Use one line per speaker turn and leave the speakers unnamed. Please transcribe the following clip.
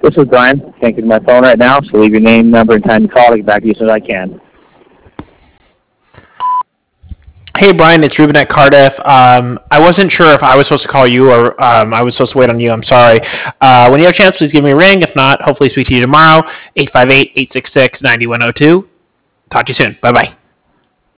This is Brian. Can't get to my phone right now, so leave your name, number, and time to call. I'll get back to you as soon as I can.
Hey, Brian, it's Ruben at Cardiff. I wasn't sure if I was supposed to call you or I was supposed to wait on you. I'm sorry. When you have a chance, please give me a ring. If not, hopefully speak to you tomorrow. 858-866-9102. Talk to you soon. Bye-bye.